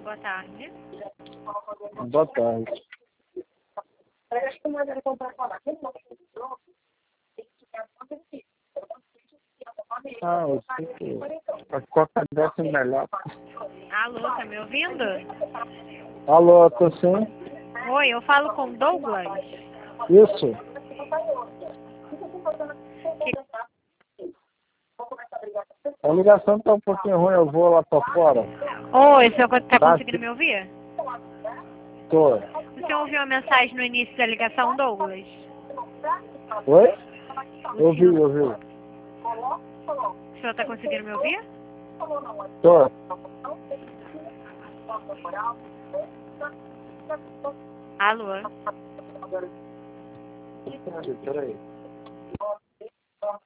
Boa tarde. Boa tarde. Eu sei que qual que desse melhor. Alô, tá me ouvindo? Alô, tô sim? Oi, eu falo com Douglas. Isso. A ligação tá um pouquinho ruim, eu vou lá pra fora. Oi, o senhor tá Tá, conseguindo me ouvir? tô. O senhor ouviu a mensagem no início da ligação, Douglas? Oi? O Ouvi. senhor tá conseguindo me ouvir? Tô. Alô? Peraí.